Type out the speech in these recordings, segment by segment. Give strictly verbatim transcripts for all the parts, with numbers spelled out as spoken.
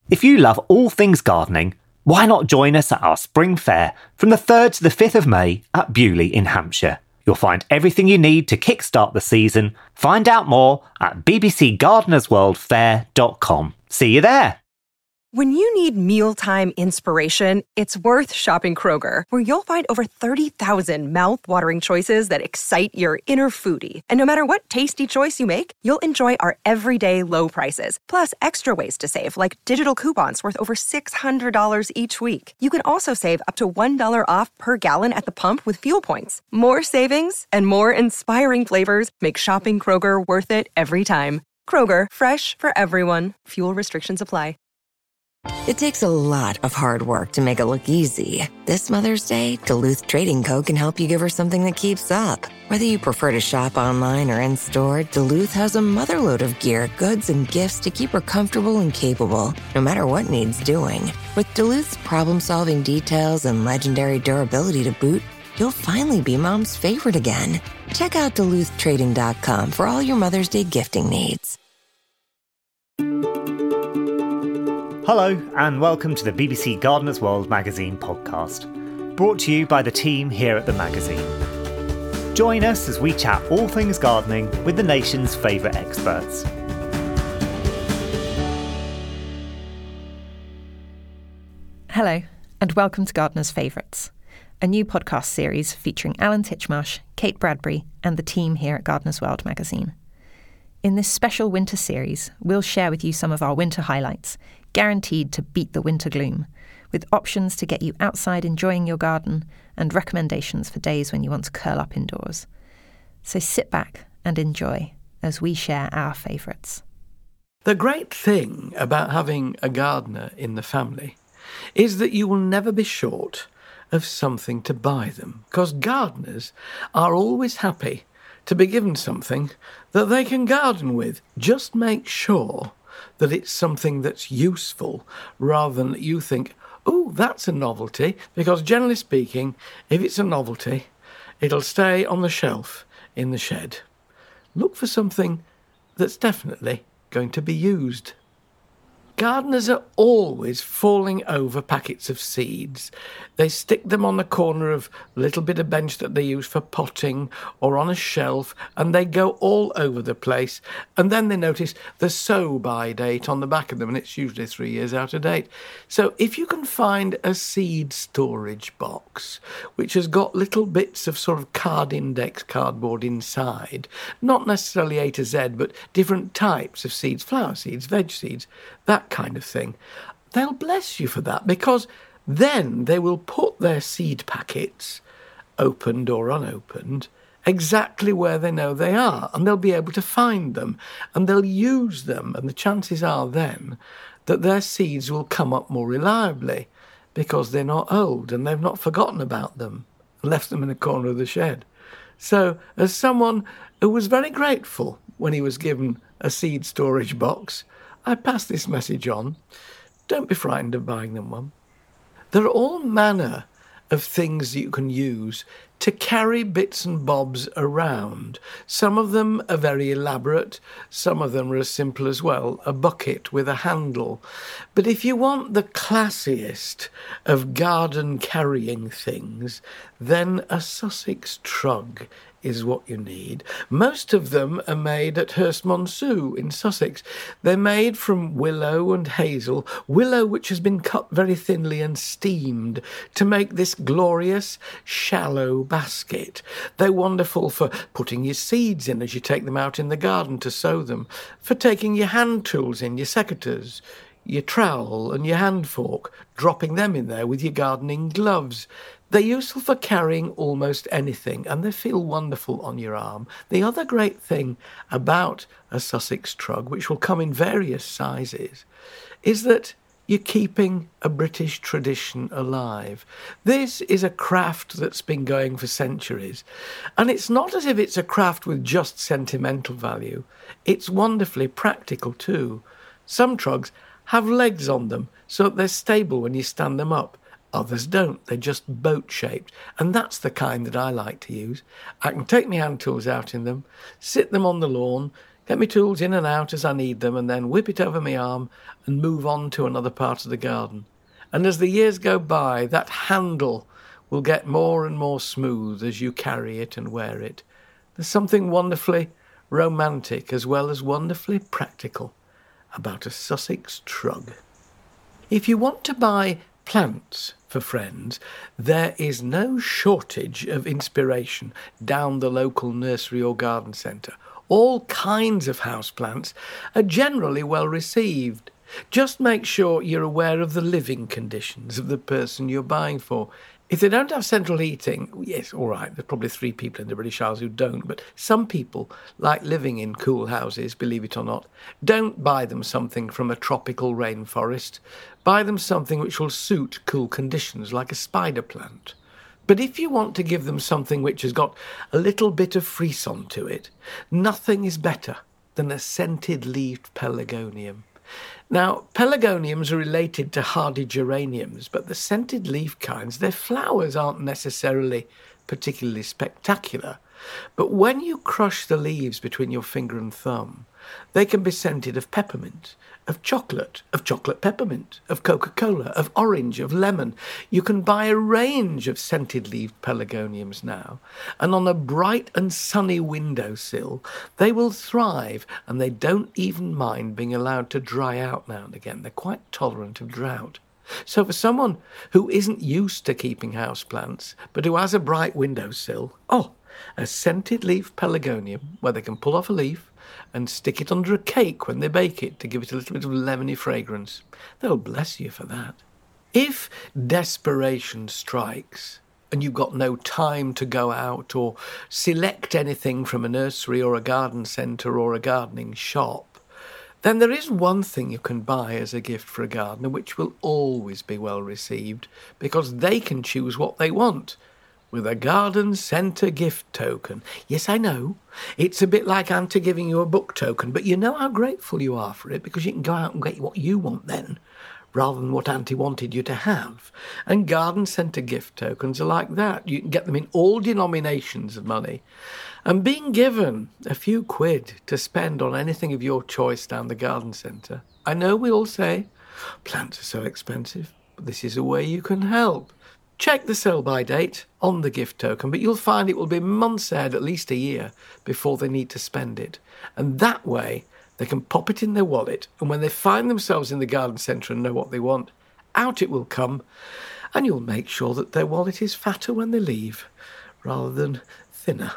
If you love all things gardening, why not join us at our spring fair from the third to the fifth of May at Bewley in Hampshire? You'll find everything you need to kickstart the season. Find out more at b b c gardeners world fair dot com. See you there! When you need mealtime inspiration, it's worth shopping Kroger, where you'll find over thirty thousand mouth-watering choices that excite your inner foodie. And no matter what tasty choice you make, you'll enjoy our everyday low prices, plus extra ways to save, like digital coupons worth over six hundred dollars each week. You can also save up to one dollar off per gallon at the pump with fuel points. More savings and more inspiring flavors make shopping Kroger worth it every time. Kroger, fresh for everyone. Fuel restrictions apply. It takes a lot of hard work to make it look easy. This Mother's Day, Duluth Trading Co. can help you give her something that keeps up. Whether you prefer to shop online or in-store, Duluth has a motherload of gear, goods, and gifts to keep her comfortable and capable, no matter what needs doing. With Duluth's problem-solving details and legendary durability to boot, you'll finally be Mom's favorite again. Check out Duluth Trading dot com for all your Mother's Day gifting needs. Hello and welcome to the B B C Gardeners World magazine podcast, brought to you by the team here at the magazine. Join us as we chat all things gardening with the nation's favourite experts. Hello and welcome to Gardeners' Favourites, a new podcast series featuring Alan Titchmarsh, Kate Bradbury and the team here at Gardeners World magazine. In this special winter series, we'll share with you some of our winter highlights, guaranteed to beat the winter gloom, with options to get you outside enjoying your garden and recommendations for days when you want to curl up indoors. So sit back and enjoy as we share our favourites. The great thing about having a gardener in the family is that you will never be short of something to buy them, because gardeners are always happy to be given something that they can garden with. Just make sure that it's something that's useful rather than that you think, oh, that's a novelty, because generally speaking, if it's a novelty, it'll stay on the shelf in the shed. Look for something that's definitely going to be used. Gardeners are always falling over packets of seeds. They stick them on the corner of a little bit of bench that they use for potting or on a shelf, and they go all over the place. And then they notice the sow-by date on the back of them, and it's usually three years out of date. So if you can find a seed storage box which has got little bits of sort of card index cardboard inside, not necessarily A to Z, but different types of seeds, flower seeds, veg seeds, that kind of thing, they'll bless you for that, because then they will put their seed packets, opened or unopened, exactly where they know they are, and they'll be able to find them, and they'll use them, and the chances are then that their seeds will come up more reliably, because they're not old and they've not forgotten about them and left them in a corner of the shed. So, as someone who was very grateful when he was given a seed storage box, I pass this message on. Don't be frightened of buying them one. There are all manner of things that you can use to carry bits and bobs around. Some of them are very elaborate. Some of them are as simple as, well, a bucket with a handle. But if you want the classiest of garden carrying things, then a Sussex trug is what you need. Most of them are made at Hurstmonceux in Sussex. They're made from willow and hazel, willow which has been cut very thinly and steamed to make this glorious shallow basket. They're wonderful for putting your seeds in as you take them out in the garden to sow them, for taking your hand tools in, your secateurs, your trowel and your hand fork, dropping them in there with your gardening gloves. They're useful for carrying almost anything, and they feel wonderful on your arm. The other great thing about a Sussex trug, which will come in various sizes, is that you're keeping a British tradition alive. This is a craft that's been going for centuries, and it's not as if it's a craft with just sentimental value. It's wonderfully practical too. Some trugs have legs on them so that they're stable when you stand them up. Others don't. They're just boat-shaped. And that's the kind that I like to use. I can take my hand tools out in them, sit them on the lawn, get my tools in and out as I need them, and then whip it over my arm and move on to another part of the garden. And as the years go by, that handle will get more and more smooth as you carry it and wear it. There's something wonderfully romantic as well as wonderfully practical about a Sussex trug. If you want to buy plants for friends, there is no shortage of inspiration down the local nursery or garden centre. All kinds of houseplants are generally well received. Just make sure you're aware of the living conditions of the person you're buying for. If they don't have central heating, yes, all right, there's probably three people in the British Isles who don't, but some people like living in cool houses, believe it or not. Don't buy them something from a tropical rainforest. Buy them something which will suit cool conditions, like a spider plant. But if you want to give them something which has got a little bit of frisson to it, nothing is better than a scented-leaved pelargonium. Now, pelargoniums are related to hardy geraniums, but the scented leaf kinds, their flowers aren't necessarily particularly spectacular. But when you crush the leaves between your finger and thumb, they can be scented of peppermint, of chocolate, of chocolate peppermint, of Coca-Cola, of orange, of lemon. You can buy a range of scented-leaved pelargoniums now, and on a bright and sunny windowsill, they will thrive, and they don't even mind being allowed to dry out now and again. They're quite tolerant of drought. So for someone who isn't used to keeping houseplants, but who has a bright windowsill, oh, a scented-leaf pelargonium where they can pull off a leaf and stick it under a cake when they bake it to give it a little bit of lemony fragrance. They'll bless you for that. If desperation strikes and you've got no time to go out or select anything from a nursery or a garden centre or a gardening shop, then there is one thing you can buy as a gift for a gardener which will always be well received because they can choose what they want. With a garden centre gift token. Yes, I know. It's a bit like Auntie giving you a book token, but you know how grateful you are for it because you can go out and get what you want then, rather than what Auntie wanted you to have. And garden centre gift tokens are like that. You can get them in all denominations of money. And being given a few quid to spend on anything of your choice down the garden centre, I know we all say, plants are so expensive, but this is a way you can help. Check the sell-by date on the gift token, but you'll find it will be months ahead, at least a year, before they need to spend it. And that way, they can pop it in their wallet, and when they find themselves in the garden centre and know what they want, out it will come, and you'll make sure that their wallet is fatter when they leave, rather than thinner.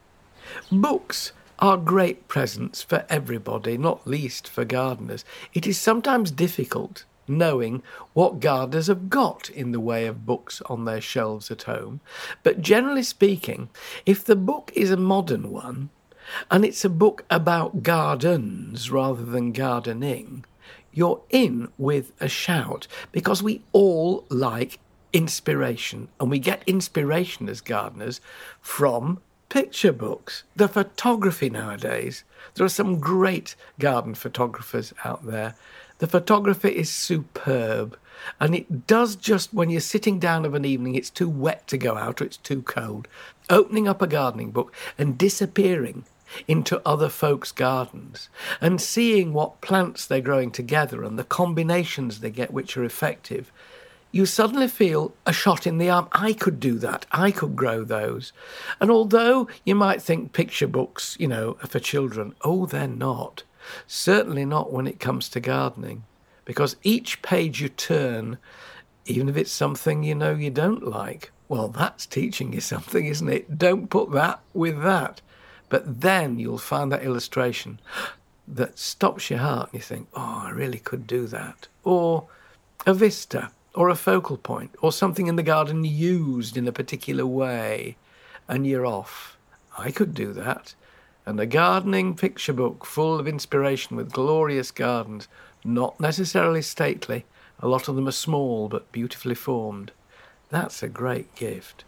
Books are great presents for everybody, not least for gardeners. It is sometimes difficult knowing what gardeners have got in the way of books on their shelves at home. But generally speaking, if the book is a modern one, and it's a book about gardens rather than gardening, you're in with a shout, because we all like inspiration, and we get inspiration as gardeners from picture books. The photography nowadays, there are some great garden photographers out there. The photography is superb, and it does just when you're sitting down of an evening, it's too wet to go out or it's too cold, opening up a gardening book and disappearing into other folks' gardens and seeing what plants they're growing together and the combinations they get which are effective, you suddenly feel a shot in the arm. I could do that. I could grow those. And although you might think picture books, you know, are for children, oh, they're not. Certainly not when it comes to gardening, because each page you turn, even if it's something you know you don't like, well, that's teaching you something, isn't it? Don't put that with that. But then you'll find that illustration that stops your heart and you think, oh, I really could do that. Or a vista, or a focal point, or something in the garden used in a particular way, and you're off. I could do that. And a gardening picture book full of inspiration with glorious gardens, not necessarily stately. A lot of them are small but beautifully formed. That's a great gift.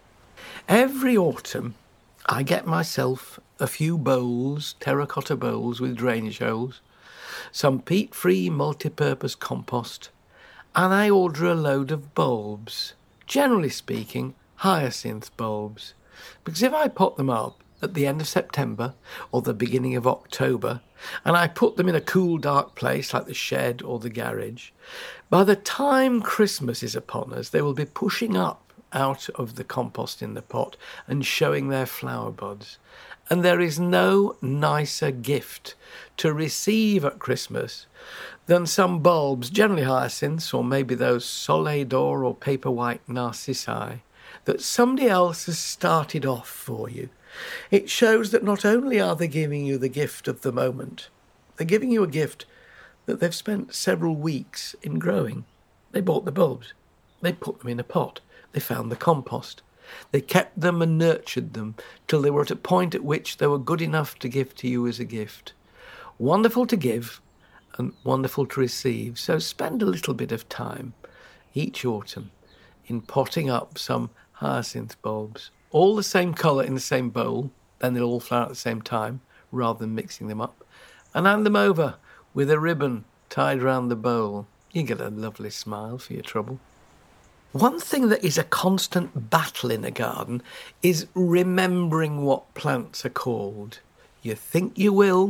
Every autumn, I get myself a few bowls, terracotta bowls with drainage holes, some peat-free multi-purpose compost, and I order a load of bulbs. Generally speaking, hyacinth bulbs. Because if I pot them up at the end of September or the beginning of October, and I put them in a cool, dark place like the shed or the garage, by the time Christmas is upon us, they will be pushing up out of the compost in the pot and showing their flower buds. And there is no nicer gift to receive at Christmas than some bulbs, generally hyacinths or maybe those Soleil d'Or or paper white narcissi, that somebody else has started off for you. It shows that not only are they giving you the gift of the moment, they're giving you a gift that they've spent several weeks in growing. They bought the bulbs. They put them in a pot. They found the compost. They kept them and nurtured them till they were at a point at which they were good enough to give to you as a gift. Wonderful to give and wonderful to receive. So spend a little bit of time each autumn in potting up some hyacinth bulbs, all the same colour in the same bowl, then they'll all flower at the same time, rather than mixing them up, and hand them over with a ribbon tied round the bowl. You get a lovely smile for your trouble. One thing that is a constant battle in a garden is remembering what plants are called. You think you will,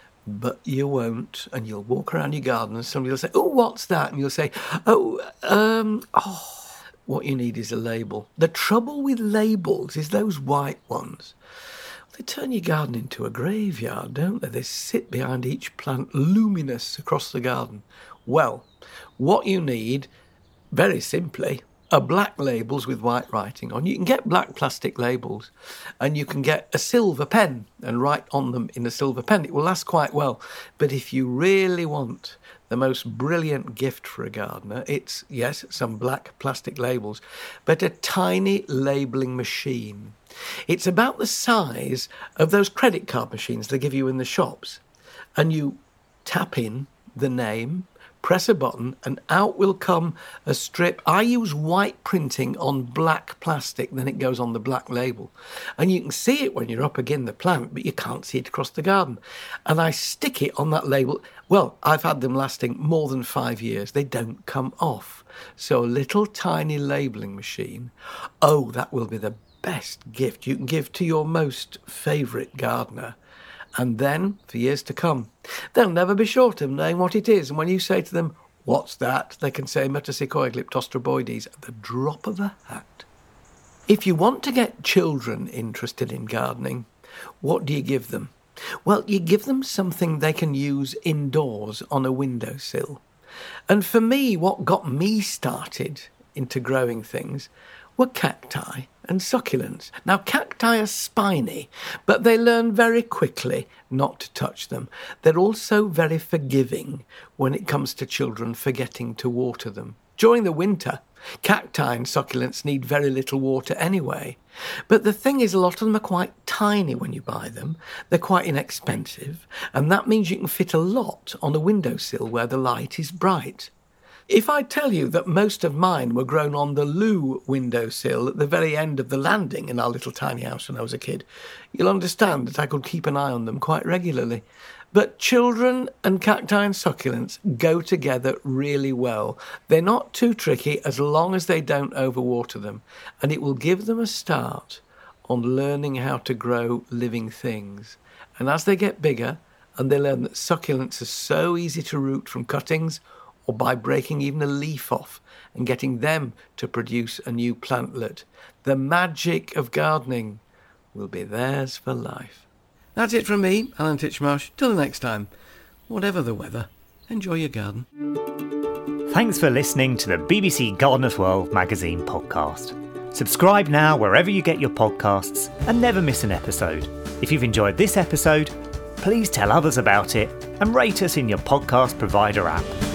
but you won't, and you'll walk around your garden and somebody will say, "Oh, what's that?" And you'll say, "Oh, um, oh." What you need is a label. The trouble with labels is those white ones. They turn your garden into a graveyard, don't they? They sit behind each plant, luminous across the garden. Well, what you need, very simply, are black labels with white writing on. You can get black plastic labels and you can get a silver pen and write on them in a silver pen. It will last quite well. But if you really want the most brilliant gift for a gardener, it's, yes, some black plastic labels, but a tiny labelling machine. It's about the size of those credit card machines they give you in the shops. And you tap in the name, press a button, and out will come a strip. I use white printing on black plastic, then it goes on the black label. And you can see it when you're up against the plant, but you can't see it across the garden. And I stick it on that label. Well, I've had them lasting more than five years. They don't come off. So a little tiny labelling machine, oh, that will be the best gift you can give to your most favourite gardener. And then, for years to come, they'll never be short of knowing what it is. And when you say to them, "What's that?" they can say Metasequoia glyptostroboides at the drop of a hat. If you want to get children interested in gardening, what do you give them? Well, you give them something they can use indoors on a windowsill. And for me, what got me started into growing things were cacti and succulents. Now, cacti are spiny, but they learn very quickly not to touch them. They're also very forgiving when it comes to children forgetting to water them. During the winter, cacti and succulents need very little water anyway. But the thing is, a lot of them are quite tiny when you buy them. They're quite inexpensive, and that means you can fit a lot on a windowsill where the light is bright. If I tell you that most of mine were grown on the loo windowsill at the very end of the landing in our little tiny house when I was a kid, you'll understand that I could keep an eye on them quite regularly. But children and cacti and succulents go together really well. They're not too tricky as long as they don't overwater them, and it will give them a start on learning how to grow living things. And as they get bigger and they learn that succulents are so easy to root from cuttings or by breaking even a leaf off and getting them to produce a new plantlet, the magic of gardening will be theirs for life. That's it from me, Alan Titchmarsh. Till the next time, whatever the weather, enjoy your garden. Thanks for listening to the B B C Gardener's World magazine podcast. Subscribe now wherever you get your podcasts and never miss an episode. If you've enjoyed this episode, please tell others about it and rate us in your podcast provider app.